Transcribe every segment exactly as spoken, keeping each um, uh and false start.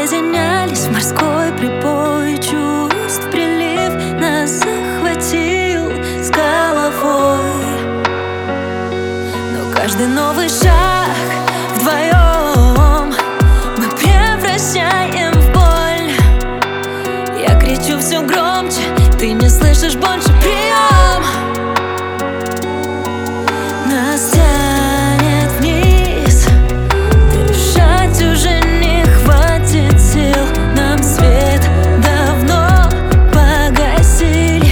соединялись в морской прибой чувств. Прилив нас захватил с головой, но каждый новый шаг вдвоем мы превращаем в боль. Я кричу все громче, ты не слышишь больше. Прием! Нас тянет вниз, дышать уже не хватит сил. Нам свет давно погасили.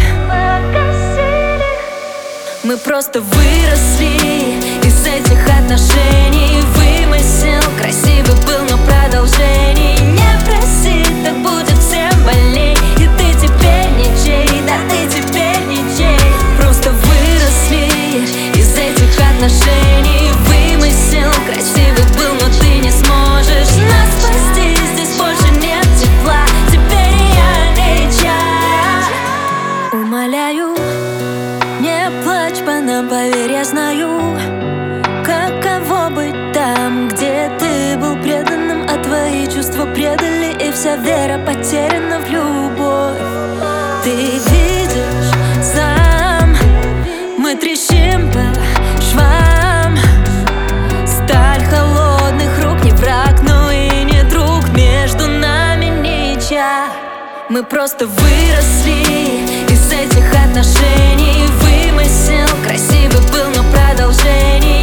Мы просто выросли из этих отношений. Вымысел красивый был, но продолжений не проси, так будет всем больней. И ты теперь ничей, да ты теперь ничей. Просто выросли из этих отношений. Вымысел красивый был, но ты не сможешь нас спасти. Здесь больше нет тепла, теперь я не чай. Умоляю, не плачь по нам, поверь, я знаю, каково быть там, где ты был преданным, а твои чувства предали, и вся вера потеряна в любовь. Ты видишь сам, мы трещим по швам. Сталь холодных рук не враг, но и не друг. Между нами ничья. Мы просто выросли из этих отношений. Вымысел красивый был, но продолжение